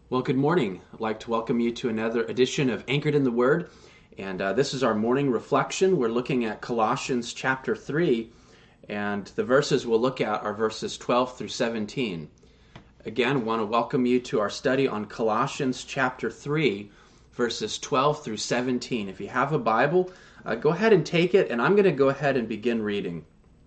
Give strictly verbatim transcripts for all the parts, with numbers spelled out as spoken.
Well, good morning. I'd like to welcome you to another edition of Anchored in the Word. And uh, this is our morning reflection. We're looking at Colossians chapter three, and the verses we'll look at are verses twelve through seventeen. Again, I want to welcome you to our study on Colossians chapter three, verses twelve through seventeen. If you have a Bible, uh, go ahead and take it, and I'm going to go ahead and begin reading.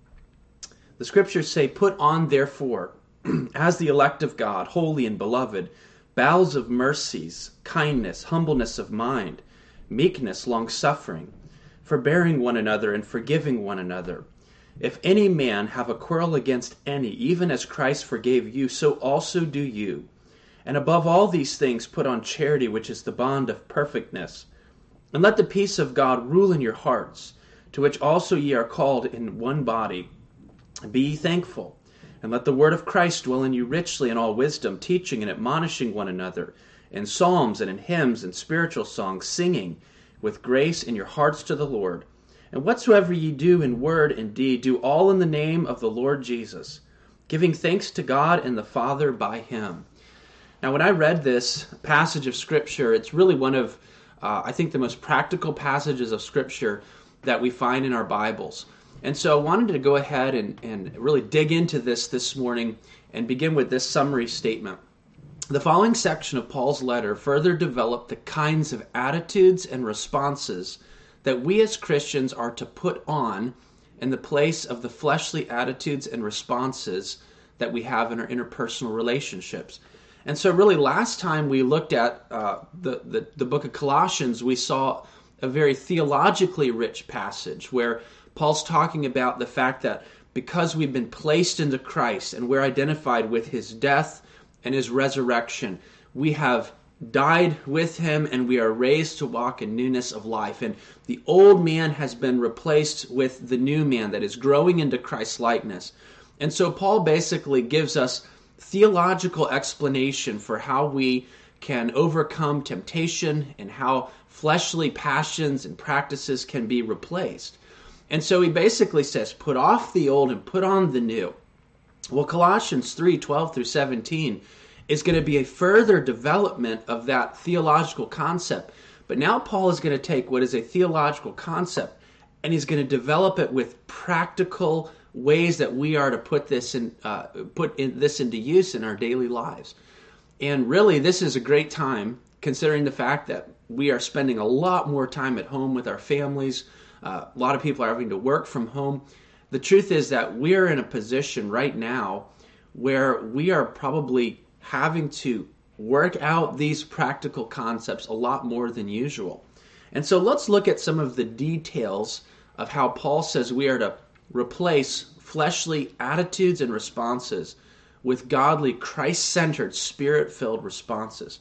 The scriptures say, "Put on, therefore, as the elect of God, holy and beloved, bowels of mercies, kindness, humbleness of mind, meekness, long-suffering, forbearing one another and forgiving one another. If any man have a quarrel against any, even as Christ forgave you, so also do you. And above all these things put on charity, which is the bond of perfectness. And let the peace of God rule in your hearts, to which also ye are called in one body. Be ye thankful. And let the word of Christ dwell in you richly in all wisdom, teaching and admonishing one another in psalms and in hymns and spiritual songs, singing with grace in your hearts to the Lord. And whatsoever ye do in word and deed, do all in the name of the Lord Jesus, giving thanks to God and the Father by him." Now, when I read this passage of Scripture, it's really one of, uh, I think, the most practical passages of Scripture that we find in our Bibles. And so I wanted to go ahead and, and really dig into this this morning and begin with this summary statement. The following section of Paul's letter further developed the kinds of attitudes and responses that we as Christians are to put on in the place of the fleshly attitudes and responses that we have in our interpersonal relationships. And so really last time we looked at uh, the, the, the book of Colossians, we saw a very theologically rich passage where Paul's talking about the fact that because we've been placed into Christ and we're identified with his death and his resurrection, we have died with him and we are raised to walk in newness of life. And the old man has been replaced with the new man that is growing into Christ's likeness. And so Paul basically gives us theological explanation for how we can overcome temptation and how fleshly passions and practices can be replaced. And so he basically says, put off the old and put on the new. Well, Colossians three, twelve through seventeen is going to be a further development of that theological concept. But now Paul is going to take what is a theological concept and he's going to develop it with practical ways that we are to put this in, uh, put in, this into use in our daily lives. And really, this is a great time, considering the fact that we are spending a lot more time at home with our families. Uh, a lot of people are having to work from home. The truth is that we're in a position right now where we are probably having to work out these practical concepts a lot more than usual. And so let's look at some of the details of how Paul says we are to replace fleshly attitudes and responses with godly, Christ-centered, Spirit-filled responses.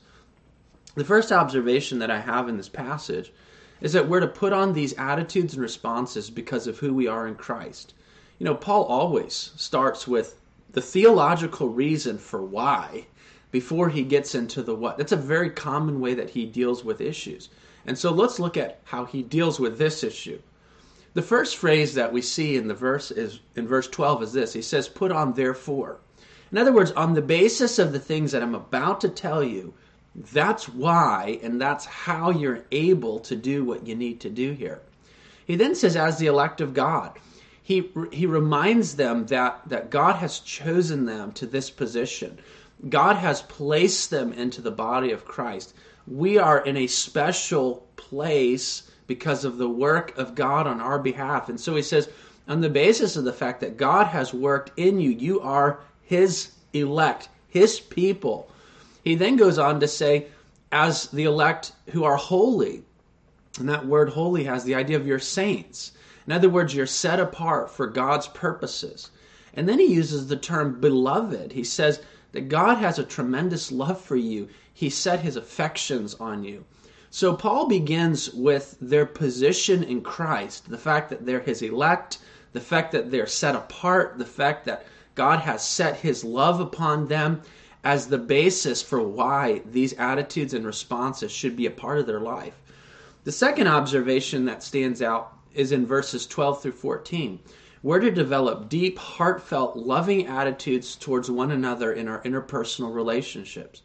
The first observation that I have in this passage is that we're to put on these attitudes and responses because of who we are in Christ. You know, Paul always starts with the theological reason for why before he gets into the what. That's a very common way that he deals with issues. And so let's look at how he deals with this issue. The first phrase that we see in the verse is in verse twelve is this. He says, "Put on therefore." In other words, on the basis of the things that I'm about to tell you, that's why, and that's how you're able to do what you need to do here. He then says, as the elect of God, he he reminds them that, that God has chosen them to this position. God has placed them into the body of Christ. We are in a special place because of the work of God on our behalf. And so he says, on the basis of the fact that God has worked in you, you are his elect, his people. He then goes on to say, as the elect who are holy, and that word holy has the idea of your saints. In other words, you're set apart for God's purposes. And then he uses the term beloved. He says that God has a tremendous love for you. He set his affections on you. So Paul begins with their position in Christ, the fact that they're his elect, the fact that they're set apart, the fact that God has set his love upon them, as the basis for why these attitudes and responses should be a part of their life. The second observation that stands out is in verses twelve through fourteen. We're to develop deep, heartfelt, loving attitudes towards one another in our interpersonal relationships.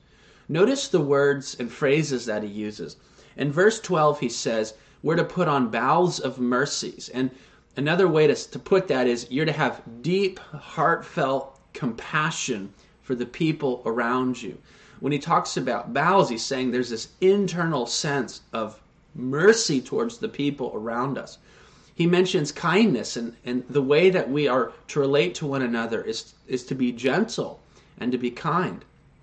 Notice the words and phrases that he uses. In verse twelve, he says, we're to put on bowels of mercies. And another way to, to put that is you're to have deep, heartfelt compassion for the people around you. When he talks about bowels, he's saying there's this internal sense of mercy towards the people around us. He mentions kindness, and, and the way that we are to relate to one another is, is to be gentle and to be kind.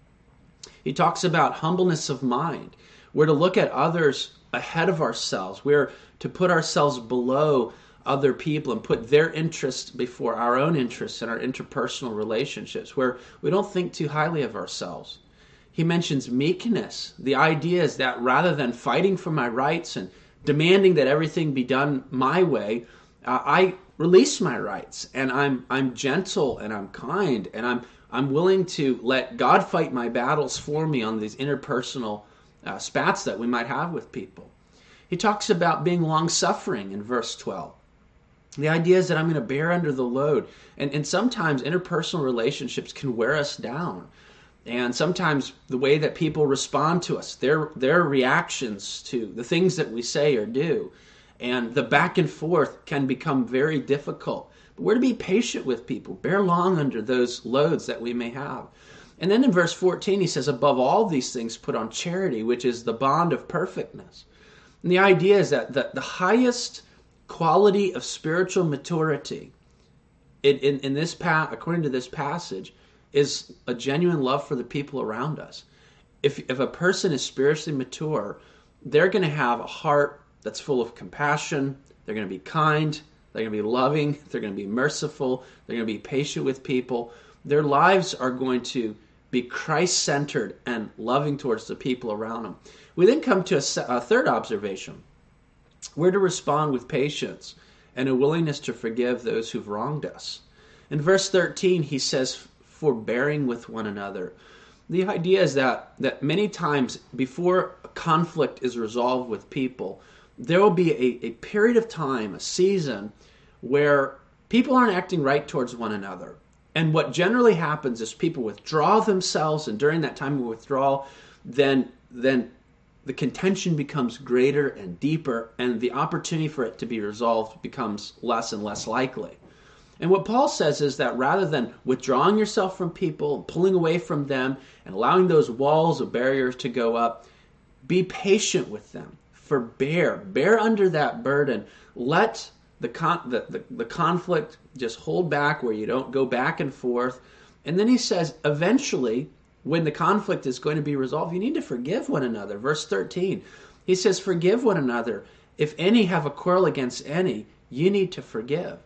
He talks about humbleness of mind. We're to look at others ahead of ourselves. We're to put ourselves below other people and put their interests before our own interests in our interpersonal relationships, where we don't think too highly of ourselves. He mentions meekness. The idea is that rather than fighting for my rights and demanding that everything be done my way, uh, I release my rights, and I'm I'm gentle and I'm kind, and I'm I'm willing to let God fight my battles for me on these interpersonal uh, spats that we might have with people. He talks about being long-suffering in verse twelve. The idea is that I'm going to bear under the load. And, and sometimes interpersonal relationships can wear us down. And sometimes the way that people respond to us, their their reactions to the things that we say or do, and the back and forth can become very difficult. But we're to be patient with people, bear long under those loads that we may have. And then in verse fourteen, he says, above all these things, put on charity, which is the bond of perfectness. And the idea is that the, the highest quality of spiritual maturity in, in, in this pa- according to this passage, is a genuine love for the people around us. If if a person is spiritually mature, they're going to have a heart that's full of compassion. They're going to be kind. They're going to be loving. They're going to be merciful. They're going to be patient with people. Their lives are going to be Christ-centered and loving towards the people around them. We then come to a, a third observation. We're to respond with patience and a willingness to forgive those who've wronged us. In verse thirteen, he says, forbearing with one another. The idea is that, that many times before a conflict is resolved with people, there will be a, a period of time, a season, where people aren't acting right towards one another. And what generally happens is people withdraw themselves, and during that time of withdrawal, then, then the contention becomes greater and deeper, and the opportunity for it to be resolved becomes less and less likely. And what Paul says is that rather than withdrawing yourself from people, pulling away from them, and allowing those walls of barriers to go up, be patient with them. Forbear. Bear under that burden. Let the, con- the, the, the conflict just hold back where you don't go back and forth. And then he says, eventually, when the conflict is going to be resolved, you need to forgive one another. Verse thirteen, he says, forgive one another. If any have a quarrel against any, you need to forgive.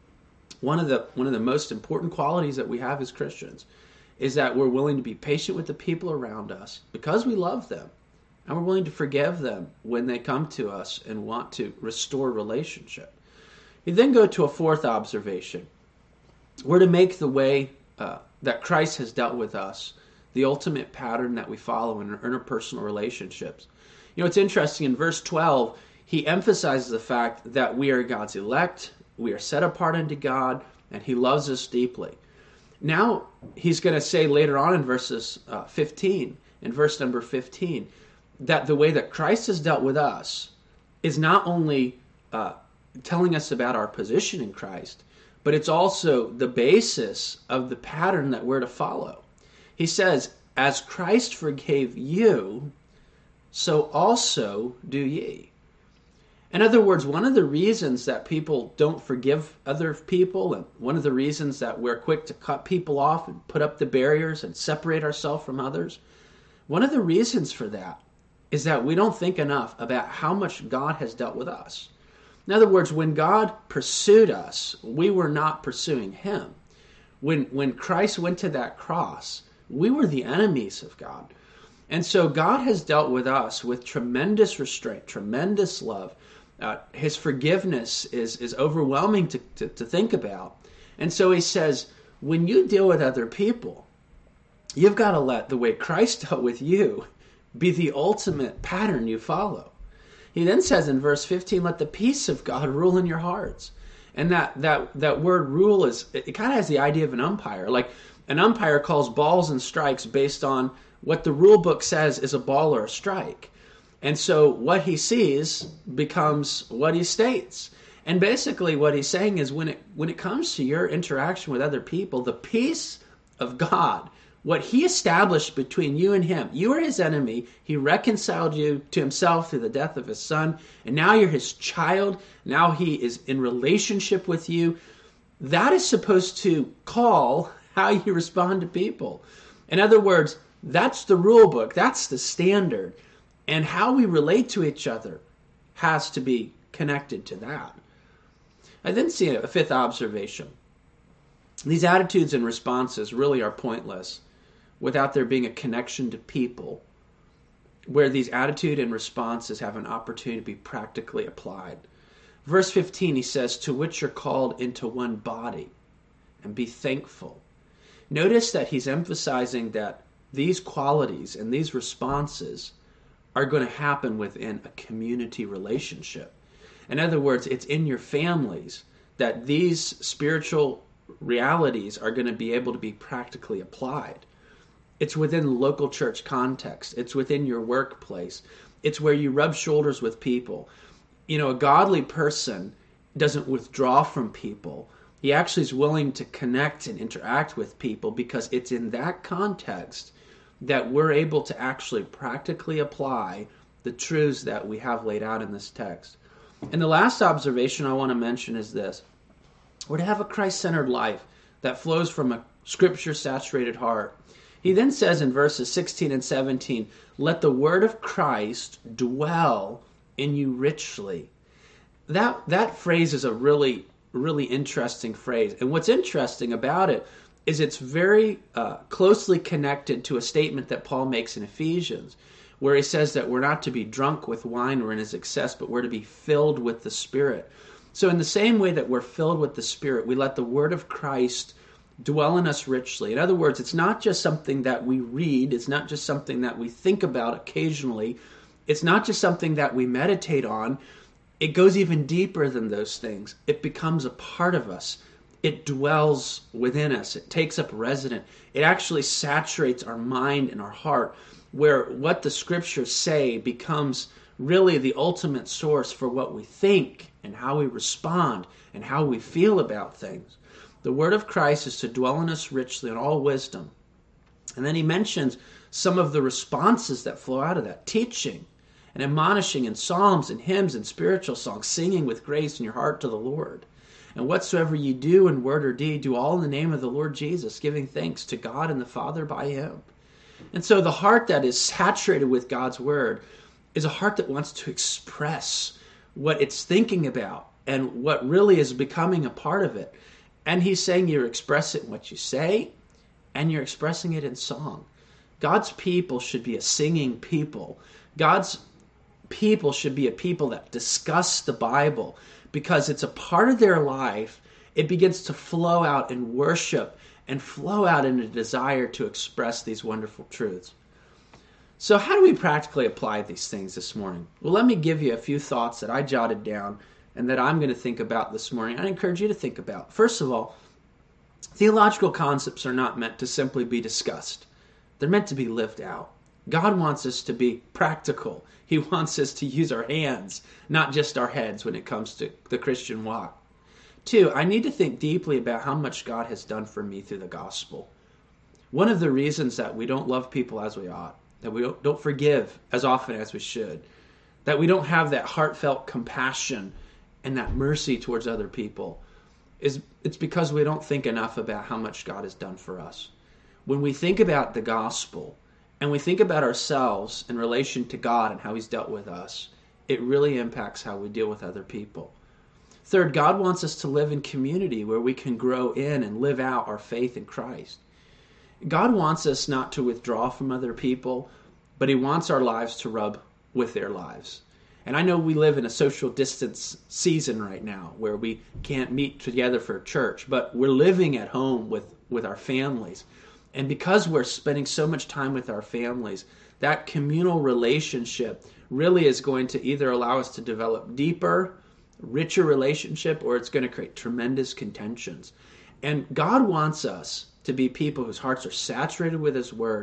One of the one of the most important qualities that we have as Christians is that we're willing to be patient with the people around us because we love them, and we're willing to forgive them when they come to us and want to restore relationship. You then go to a fourth observation. We're to make the way uh, that Christ has dealt with us the ultimate pattern that we follow in our interpersonal relationships. You know, it's interesting, in verse twelve, he emphasizes the fact that we are God's elect, we are set apart unto God, and he loves us deeply. Now, he's going to say later on in verses uh, fifteen, in verse number fifteen, that the way that Christ has dealt with us is not only uh, telling us about our position in Christ, but it's also the basis of the pattern that we're to follow. He says, as Christ forgave you, so also do ye. In other words, one of the reasons that people don't forgive other people, and one of the reasons that we're quick to cut people off and put up the barriers and separate ourselves from others, one of the reasons for that is that we don't think enough about how much God has dealt with us. In other words, when God pursued us, we were not pursuing him. When, when Christ went to that cross, we were the enemies of God. And so God has dealt with us with tremendous restraint, tremendous love. Uh, his forgiveness is, is overwhelming to, to, to think about. And so he says, when you deal with other people, you've got to let the way Christ dealt with you be the ultimate pattern you follow. He then says in verse fifteen, let the peace of God rule in your hearts. And that, that, that word rule, is it kind of has the idea of an umpire. Like an umpire calls balls and strikes based on what the rule book says is a ball or a strike. And so what he sees becomes what he states. And basically what he's saying is when it when it comes to your interaction with other people, the peace of God, what he established between you and him, you are his enemy, he reconciled you to himself through the death of his son, and now you're his child, now he is in relationship with you. That is supposed to call how you respond to people. In other words, that's the rule book, that's the standard. And how we relate to each other has to be connected to that. I then see a fifth observation. These attitudes and responses really are pointless without there being a connection to people where these attitude and responses have an opportunity to be practically applied. Verse fifteen, he says, to which you're called into one body, and be thankful. Notice that he's emphasizing that these qualities and these responses are going to happen within a community relationship. In other words, it's in your families that these spiritual realities are going to be able to be practically applied. It's within the local church context. It's within your workplace. It's where you rub shoulders with people. You know, a godly person doesn't withdraw from people. He actually is willing to connect and interact with people because it's in that context that we're able to actually practically apply the truths that we have laid out in this text. And the last observation I want to mention is this. We're to have a Christ-centered life that flows from a scripture-saturated heart. He then says in verses sixteen and seventeen, let the word of Christ dwell in you richly. That, that phrase is a really, really interesting phrase. And what's interesting about it is it's very uh, closely connected to a statement that Paul makes in Ephesians, where he says that we're not to be drunk with wine or in its excess, but we're to be filled with the Spirit. So in the same way that we're filled with the Spirit, we let the word of Christ dwell in us richly. In other words, it's not just something that we read, it's not just something that we think about occasionally, it's not just something that we meditate on. It goes even deeper than those things. It becomes a part of us. It dwells within us. It takes up residence. It actually saturates our mind and our heart, where what the scriptures say becomes really the ultimate source for what we think and how we respond and how we feel about things. The word of Christ is to dwell in us richly in all wisdom. And then he mentions some of the responses that flow out of that. Teaching and admonishing in psalms and hymns and spiritual songs, singing with grace in your heart to the Lord. And whatsoever ye do in word or deed, do all in the name of the Lord Jesus, giving thanks to God and the Father by him. And so the heart that is saturated with God's word is a heart that wants to express what it's thinking about and what really is becoming a part of it. And he's saying you express it in what you say, and you're expressing it in song. God's people should be a singing people. God's people should be a people that discuss the Bible because it's a part of their life. It begins to flow out in worship and flow out in a desire to express these wonderful truths. So how do we practically apply these things this morning? Well, let me give you a few thoughts that I jotted down and that I'm going to think about this morning. I encourage you to think about. First of all, theological concepts are not meant to simply be discussed. They're meant to be lived out. God wants us to be practical. He wants us to use our hands, not just our heads when it comes to the Christian walk. Two, I need to think deeply about how much God has done for me through the gospel. One of the reasons that we don't love people as we ought, that we don't, don't forgive as often as we should, that we don't have that heartfelt compassion and that mercy towards other people, is it's because we don't think enough about how much God has done for us. When we think about the gospel, and we think about ourselves in relation to God and how he's dealt with us, it really impacts how we deal with other people. Third, God wants us to live in community where we can grow in and live out our faith in Christ. God wants us not to withdraw from other people, but he wants our lives to rub with their lives. And I know we live in a social distance season right now where we can't meet together for church, but we're living at home with, with our families. And because we're spending so much time with our families, that communal relationship really is going to either allow us to develop deeper, richer relationship, or it's going to create tremendous contentions. And God wants us to be people whose hearts are saturated with his word,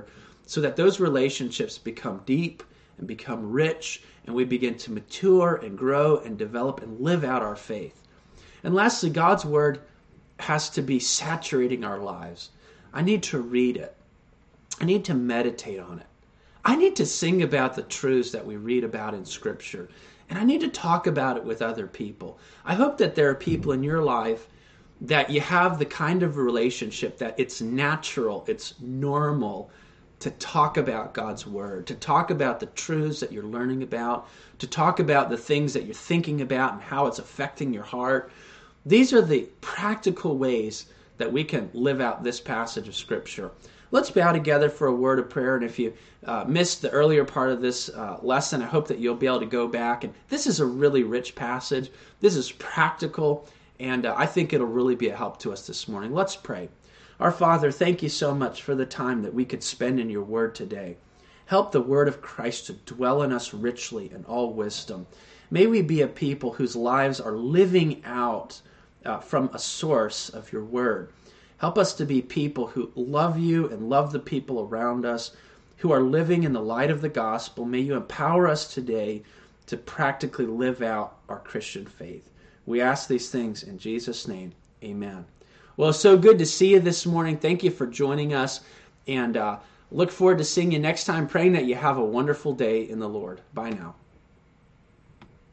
so that those relationships become deep and become rich, and we begin to mature and grow and develop and live out our faith. And lastly, God's Word has to be saturating our lives. I need to read it. I need to meditate on it. I need to sing about the truths that we read about in Scripture. And I need to talk about it with other people. I hope that there are people in your life that you have the kind of relationship that it's natural, it's normal to talk about God's Word, to talk about the truths that you're learning about, to talk about the things that you're thinking about and how it's affecting your heart. These are the practical ways that we can live out this passage of Scripture. Let's bow together for a word of prayer. And if you uh, missed the earlier part of this uh, lesson, I hope that you'll be able to go back. And this is a really rich passage. This is practical, and uh, I think it'll really be a help to us this morning. Let's pray. Our Father, thank you so much for the time that we could spend in your word today. Help the word of Christ to dwell in us richly in all wisdom. May we be a people whose lives are living out uh, from a source of your word. Help us to be people who love you and love the people around us, who are living in the light of the gospel. May you empower us today to practically live out our Christian faith. We ask these things in Jesus' name. Amen. Well, it's so good to see you this morning. Thank you for joining us, and uh, look forward to seeing you next time, praying that you have a wonderful day in the Lord. Bye now.